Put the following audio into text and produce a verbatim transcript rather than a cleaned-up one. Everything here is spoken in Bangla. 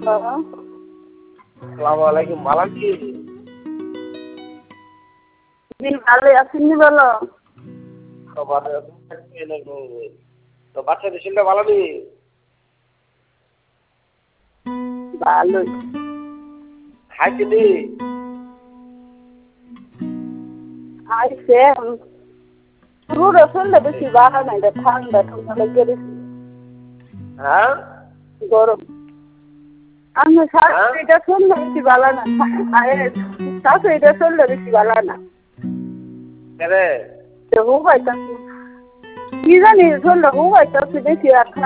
আসসালামু আলাইকুম, ভালো আছি? জি ভালো আছেন বলো। ভালো আছি। তো বাচ্চাদের শরীরটা ভালো নেই? ভালোই। খাইতে নি? আইসে পুরো শরীরটা বেশি ভালো নাই, ঠান্ডা ঠান্ডা লেগে গেছে। হ্যাঁ? গরম। আমার হ্যাঁ? শাশুড়িটা শরীরটা বেশি ভালো না। শাশুড়িটা শরীরটা বেশি ভালো না। কেরে? হুবাইতেছে। কি জানি শরীরটা হুবাইতেছে বেশি আর